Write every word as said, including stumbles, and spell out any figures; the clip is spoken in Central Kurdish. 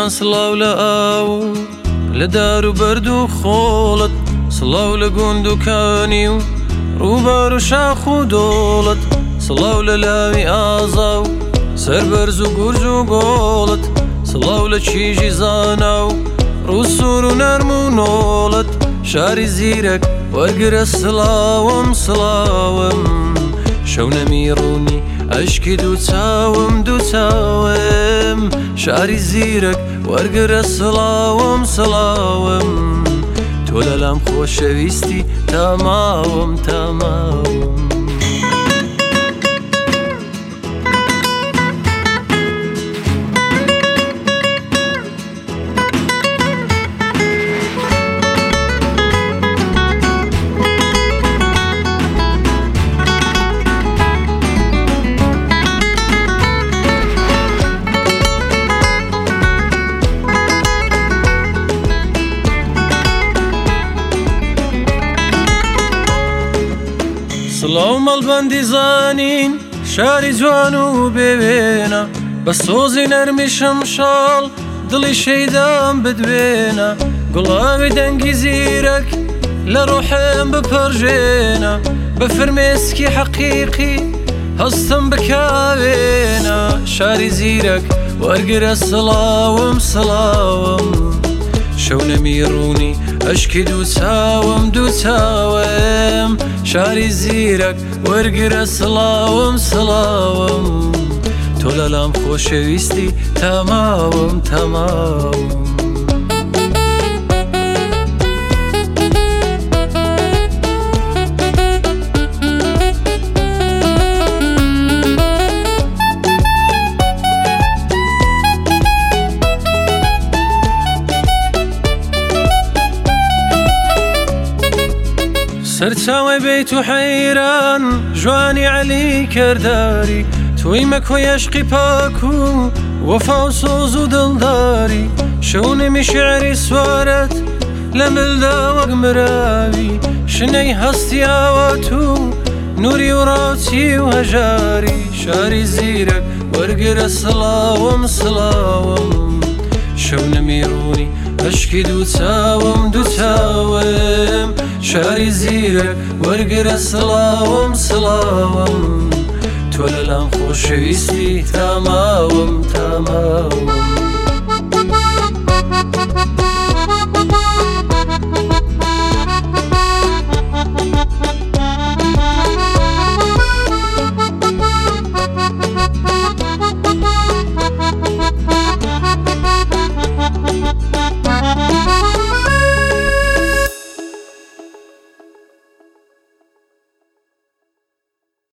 سڵاو لە ئاو لە دار و بەرد و خۆڵت، سڵاو لە گوندوکانی و ڕووبار و شاخ و دۆڵت، سڵاو لە لاوی ئازا و سەربەرز و گورج و گۆڵت، سڵاو لە چیژی زانا و ڕووسور و نەرم و نۆڵت، شاری زیرەک وەرگرە سڵاوم سڵاوم، شەو نەمیڕوونی ئەشکی دوو چاوم دوو چاوم، شاری زیرەک وەرگرە سڵاوم سڵاوم، تۆ لەلام خۆشەویستی تەماوم تەماوم. سڵاو مەڵبەندی زانین شاری جوان و بێوێنە، بە سۆزی نەرمی شەمشاڵ دڵی شەیدام بدوێنە، گوڵاوی دەنگی زیرەک لە ڕوحم بپەڕژێنە، بە فرمێسکی حەقیقی هەستم بکاوێنە، شاری زیرەک وەرگرە سڵاوم سڵاوم، شەو نەمیڕوونی ئەشکی دوو چاوم دوو چاوم، شاری زیرەک وەرگرە سڵاوم سڵاوم، تۆ لەلام خۆشەویستی تەماوم تەماوم. سەرچاوی بیت و حەیران جوانی عەلی کەرداری، تۆی مەکۆی عەشقی پاک و وەفا و سۆز و دڵداری، شەونمی شیعری سوارەت لە ملدا وەک مراوی، شنەی هەستی ئاوات و نووری و ڕاوچی و هەژاری، شاری زیرەک وەرگرە سڵاوم سڵاوم، شەو نەمیڕوونی ئەشکی دوو چاوم دوو چاوم، شاری زیرەک وەرگرە سڵاوم سڵاوم، تۆ لەلام خۆشەویستی تەماوم تەماوم.